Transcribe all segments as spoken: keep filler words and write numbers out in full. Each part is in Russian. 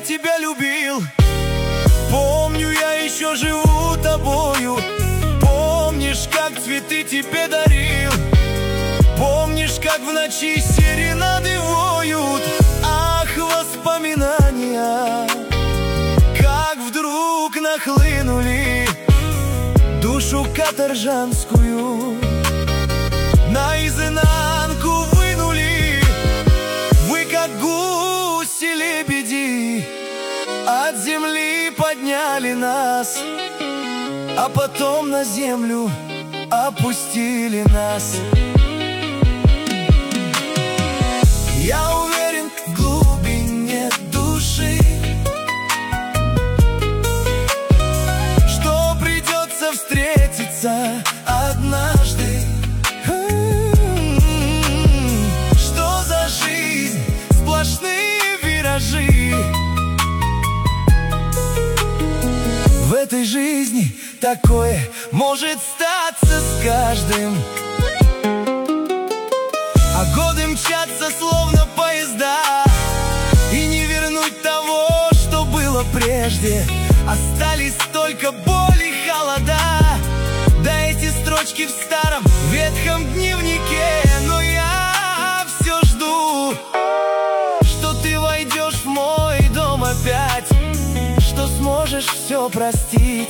тебя любил. Помню, я еще живу тобою. Помнишь, как цветы тебе дарил? Помнишь, как в ночи серенады воют? Ах, воспоминания, как вдруг нахлынули, душу каторжанскую наизнанку вынули. Вы, как гуси-лебеди, от земли подняли нас, а потом на землю опустили нас. Я уверен в глубине души, что придется встретиться однажды. Что за жизнь, сплошные виражи. В этой жизни такое может статься с каждым, а годы мчатся словно поезда, и не вернуть того, что было прежде. Остались только боль и холода, да эти строчки в старом ветхом дневнике. Но я все жду, что ты войдешь в мой дом опять, что сможешь все простить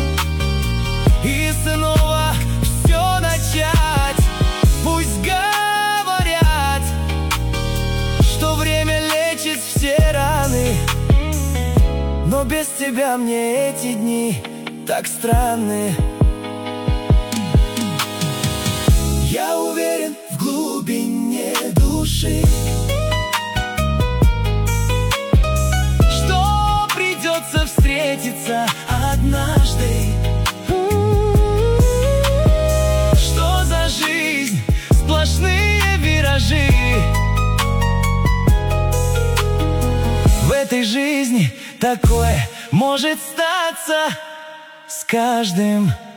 и снова все начать. Пусть говорят, что время лечит все раны, но без тебя мне эти дни так странны. Я уверен в глубине души, что придется встретиться однажды. Что за жизнь, сплошные виражи. В этой жизни такое может статься с каждым.